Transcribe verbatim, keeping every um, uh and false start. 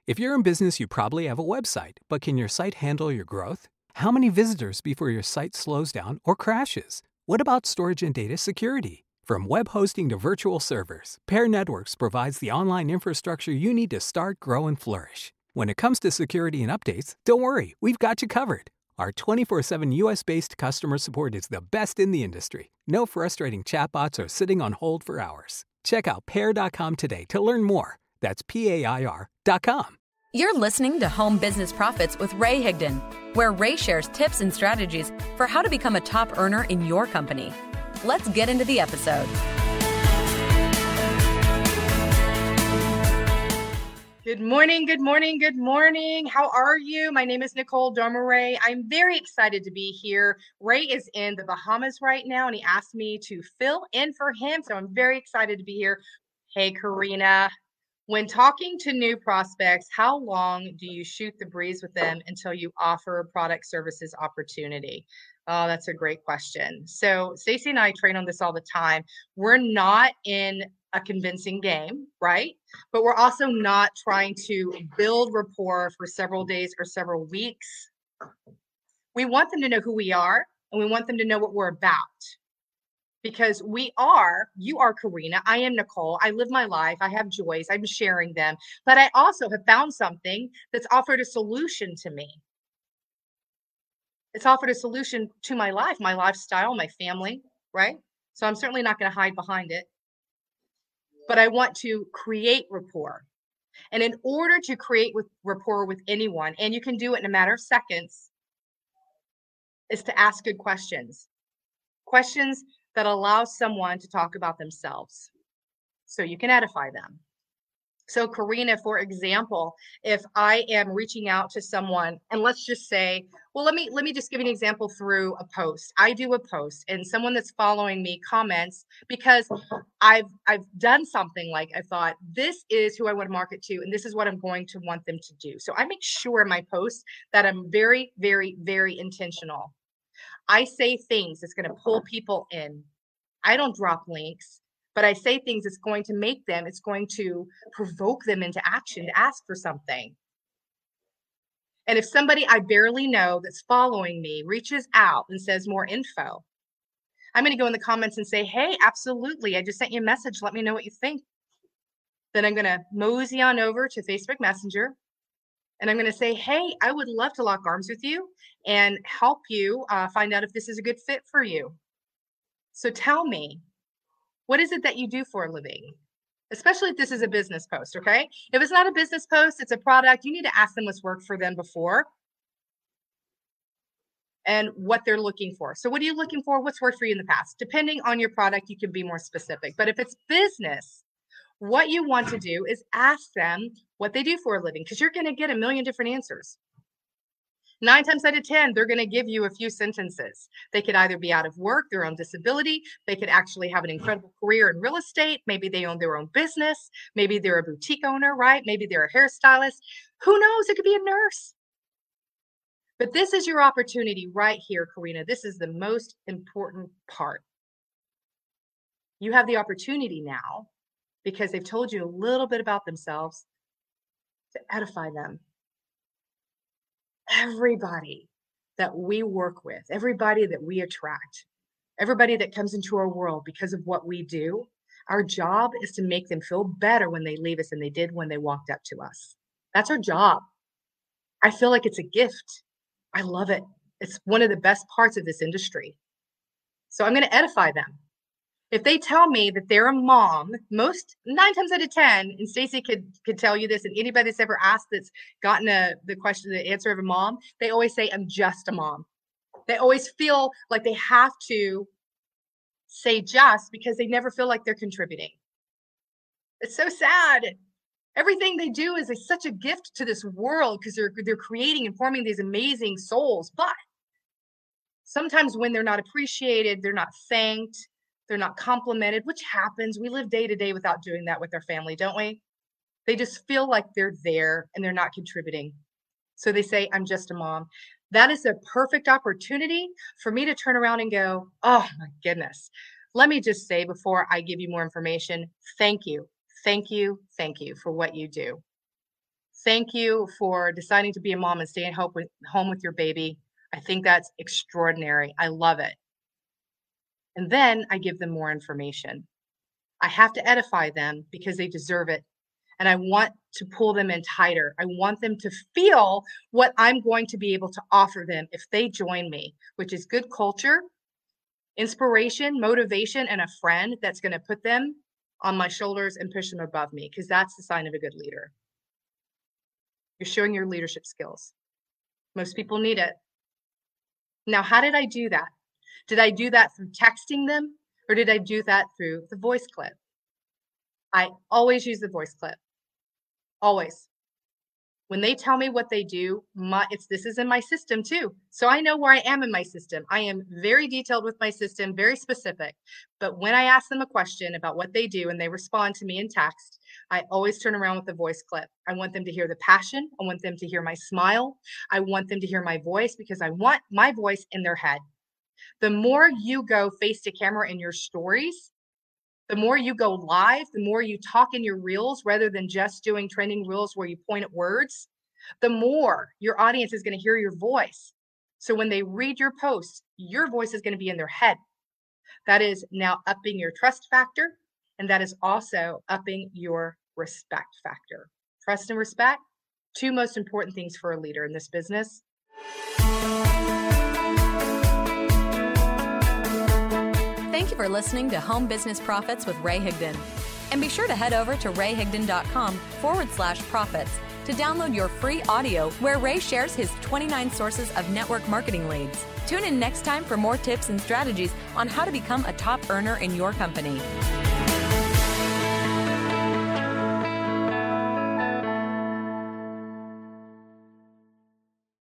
If you're in business, you probably have a website, but can your site handle your growth? How many visitors before your site slows down or crashes? What about storage and data security? From web hosting to virtual servers, Pair Networks provides the online infrastructure you need to start, grow, and flourish. When it comes to security and updates, don't worry, we've got you covered. Our twenty-four seven U S-based customer support is the best in the industry. No frustrating chatbots or sitting on hold for hours. Check out pair dot com today to learn more. That's P A I R dot com. You're listening to Home Business Profits with Ray Higdon, where Ray shares tips and strategies for how to become a top earner in your company. Let's get into the episode. Good morning, good morning, good morning. How are you? My name is Nicole Dormeray. I'm very excited to be here. Ray is in the Bahamas right now, and he asked me to fill in for him, so I'm very excited to be here. Hey, Karina. When talking to new prospects, how long do you shoot the breeze with them until you offer a product services opportunity? Oh, that's a great question. So Stacey and I train on this all the time. We're not in a convincing game, right? But we're also not trying to build rapport for several days or several weeks. We want them to know who we are, and we want them to know what we're about. Because we are, you are Karina, I am Nicole, I live my life, I have joys, I'm sharing them, but I also have found something that's offered a solution to me. It's offered a solution to my life, my lifestyle, my family, right? So I'm certainly not going to hide behind it, but I want to create rapport. And in order to create with rapport with anyone, and you can do it in a matter of seconds, is to ask good questions. Questions that allow someone to talk about themselves so you can edify them. So Karina, for example, if I am reaching out to someone, and let's just say, well, let me let me just give you an example through a post. I do a post and someone that's following me comments because I've I've done something like I thought this is who I want to market to and this is what I'm going to want them to do. So I make sure in my posts that I'm very, very, very intentional. I say things that's going to pull people in. I don't drop links, but I say things that's going to make them, it's going to provoke them into action to ask for something. And if somebody I barely know that's following me reaches out and says more info, I'm going to go in the comments and say, hey, absolutely. I just sent you a message. Let me know what you think. Then I'm going to mosey on over to Facebook Messenger. And I'm going to say, hey, I would love to lock arms with you and help you uh, find out if this is a good fit for you. So tell me, what is it that you do for a living? Especially if this is a business post, okay? If it's not a business post, it's a product, you need to ask them what's worked for them before and what they're looking for. So what are you looking for? What's worked for you in the past? Depending on your product, you can be more specific. But if it's business, what you want to do is ask them what they do for a living, because you're going to get a million different answers. Nine times out of ten, they're going to give you a few sentences. They could either be out of work, they're on disability. They could actually have an incredible career in real estate. Maybe they own their own business. Maybe they're a boutique owner, right? Maybe they're a hairstylist. Who knows? It could be a nurse. But this is your opportunity right here, Karina. This is the most important part. You have the opportunity now, because they've told you a little bit about themselves, to edify them. Everybody that we work with, everybody that we attract, everybody that comes into our world because of what we do, our job is to make them feel better when they leave us than they did when they walked up to us. That's our job. I feel like it's a gift. I love it. It's one of the best parts of this industry. So I'm going to edify them. If they tell me that they're a mom, most nine times out of ten, and Stacey could could tell you this, and anybody that's ever asked that's gotten a the question, the answer of a mom, they always say, I'm just a mom. They always feel like they have to say just because they never feel like they're contributing. It's so sad. Everything they do is a, such a gift to this world because they're they're creating and forming these amazing souls. But sometimes when they're not appreciated, they're not thanked, they're not complimented, which happens. We live day to day without doing that with our family, don't we? They just feel like they're there and they're not contributing. So they say, I'm just a mom. That is a perfect opportunity for me to turn around and go, oh my goodness. Let me just say before I give you more information, thank you. Thank you. Thank you for what you do. Thank you for deciding to be a mom and stay at home with, home with your baby. I think that's extraordinary. I love it. And then I give them more information. I have to edify them because they deserve it. And I want to pull them in tighter. I want them to feel what I'm going to be able to offer them if they join me, which is good culture, inspiration, motivation, and a friend that's going to put them on my shoulders and push them above me, because that's the sign of a good leader. You're showing your leadership skills. Most people need it. Now, how did I do that? Did I do that through texting them, or did I do that through the voice clip? I always use the voice clip. Always. When they tell me what they do, my, it's this is in my system too. So I know where I am in my system. I am very detailed with my system, very specific. But when I ask them a question about what they do and they respond to me in text, I always turn around with the voice clip. I want them to hear the passion. I want them to hear my smile. I want them to hear my voice, because I want my voice in their head. The more you go face to camera in your stories, the more you go live, the more you talk in your reels rather than just doing trending reels where you point at words, the more your audience is going to hear your voice. So when they read your posts, your voice is going to be in their head. That is now upping your trust factor, and that is also upping your respect factor. Trust and respect, two most important things for a leader in this business. Thank you for listening to Home Business Profits with Ray Higdon. And be sure to head over to rayhigdon.com forward slash profits to download your free audio where Ray shares his twenty-nine sources of network marketing leads. Tune in next time for more tips and strategies on how to become a top earner in your company.